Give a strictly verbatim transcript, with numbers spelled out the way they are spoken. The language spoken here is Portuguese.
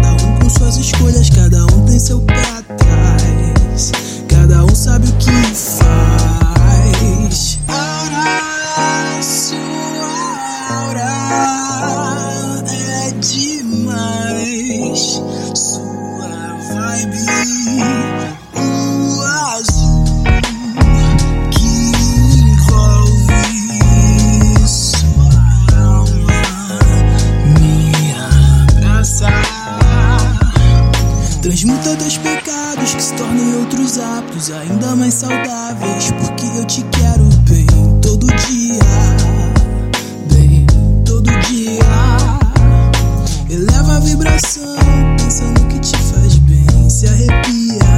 cada um com suas escolhas, cada um tem seu pé atrás, cada um sabe o que faz. Aura, sua aura é demais, sua vibe, o azul que envolve sua alma, me abraça. Transmuta teus pecados que se tornem outros aptos ainda mais saudáveis, porque eu te quero bem todo dia, bem todo dia. Eleva a vibração pensando que te faz bem, se arrepia